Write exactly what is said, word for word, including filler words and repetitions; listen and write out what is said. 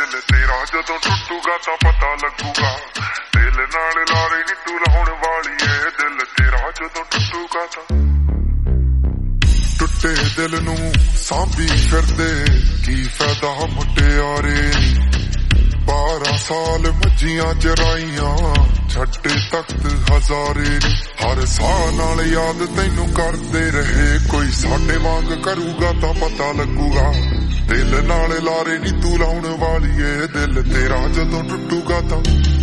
ਦਿਲ ਤੇਰਾ ਜਦੋਂ ਟੁੱਟੂਗਾ ਤਾਂ ਪਤਾ ਲੱਗੂਗਾ ਦਿਲ ਨਾਲ ਲਾਰੇ ਨੀ ਤੂੰ ਲਾਉਣ ਵਾਲੀ ਏ ਦਿਲ ਤੇਰਾ ਜਦੋਂ ਟੁੱਟੂਗਾ ਤਾਂ ਟੁੱਟੇ ਦਿਲ ਨੂੰ ਸਾਂਭੀ ਫਿਰਦੇ ਕੀ ਫਾਇਦਾ ਮੁਟਿਆਰੇ ਬਾਰਾਂ ਸਾਲ ਮੱਝੀਆਂ ਚਰਾਈਆਂ ਛੱਡੇ ਤਖਤ ਹਜ਼ਾਰੇ ਹਰ ਸਾਹ ਨਾਲ ਯਾਦ ਤੈਨੂੰ ਕਰਦੇ ਰਹੇ ਕੋਈ ਸਾਡੇ ਵਾਂਗ ਕਰੂਗਾ ਤਾਂ ਪਤਾ ਲੱਗੂਗਾ ਦਿਲ ਨਾਲ ਲਾਰੇ ਨੀ ਤੂੰ ਲਾਉਣ ਵਾਲੀ ਏ ਦਿਲ ਤੇਰਾ ਜਦੋਂ ਟੁੱਟੂਗਾ ਤਾਂ